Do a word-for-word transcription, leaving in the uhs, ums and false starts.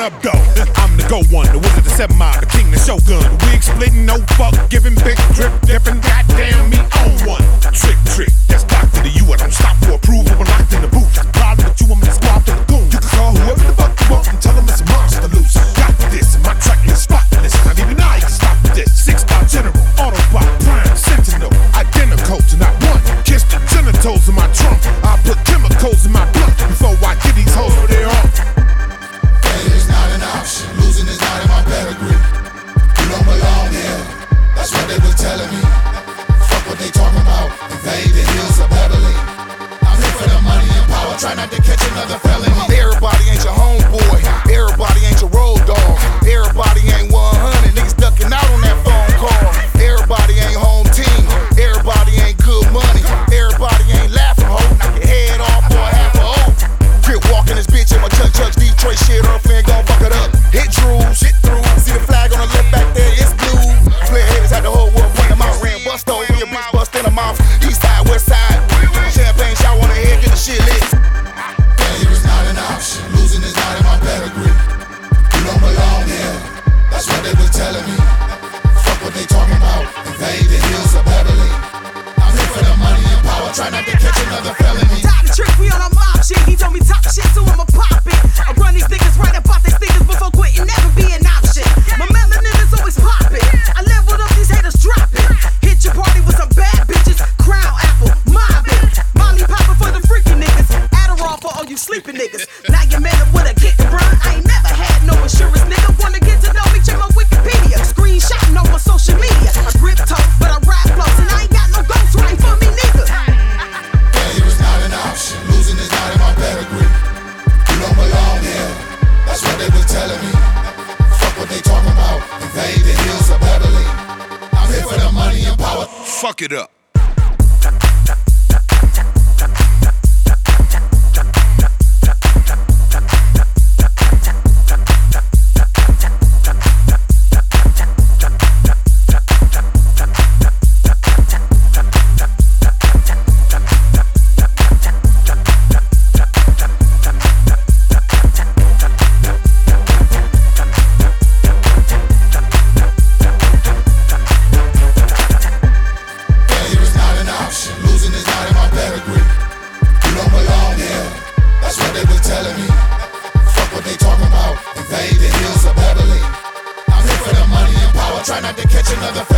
up, though? I'm the go one, the wizard, the seven mile, the king, the shogun. The wig splitting, no fuck giving, big drip dipping. Goddamn me on one. Trick, trick, that's Doctor to you. I don't stop for approval. I'm locked in the booth. The problem with you, I'm in the squad to the goon. You can call whoever the fuck you want and tell them it's a monster loose. I got this, and my track is spotless. Not even I can stop this. Six star general, Autobot, Prime, Sentinel, identical to not one. Kiss the genitals in my trunk. I put chemicals in my blood before I get these hoes where they are. Failure's not an option. Losing is not in my pedigree. You don't belong here. That's what they were telling me. Fuck what they talking about. Invade the hills of Beverly. I'm here for the money and power. Try not to catch another felony. Everybody ain't your homeboy. Everybody ain't your road dog. Everybody ain't one hundred. Niggas ducking out on that phone call. Everybody ain't home team. Everybody ain't good money. Everybody ain't laughing, ho. Knock your head off for a half a hoe. Quit walking this bitch in my Chuck Chuck's Detroit shit. Her friend gon' fuck it up. Hit Drew, shit through. See the flag on the left back there, it's blue. Flare haters had the whole world point them out. Ran bust over your bitch, bust in the mouth. East side, west side. Champagne shower on the head, get the shit lit. Failure is not an option. Losing is not in my pedigree. You don't belong here. That's what they was telling me. Fuck what they talking about. Invade the hills of Beverly. I'm here for the money and power. Try not to catch another felony. Tired of trick, we on our mob shit. He told me top shit, so I'ma pop it. I run these niggas right about these niggas before quitting, never be an option. My melanin is always popping. I leveled up, these haters dropping. Hit your party with some bad bitches. Crown apple, mobbing. Molly popping for the freaky niggas. Adderall for all you sleeping niggas. Now you met up with a kick and run. I ain't never had no insurance, nigga. Wanna get to know me? Check my Wikipedia. Screenshotting over social media. I grip tough, but I rap close, and I ain't got no ghost right for me, nigga. Failure is not an option. Losing is not in my pedigree. You don't belong here. That's what they was telling me. Fuck what they talking about. Invade the hills of Beverly. I'm here for the money and power. Fuck it up. Try not to catch another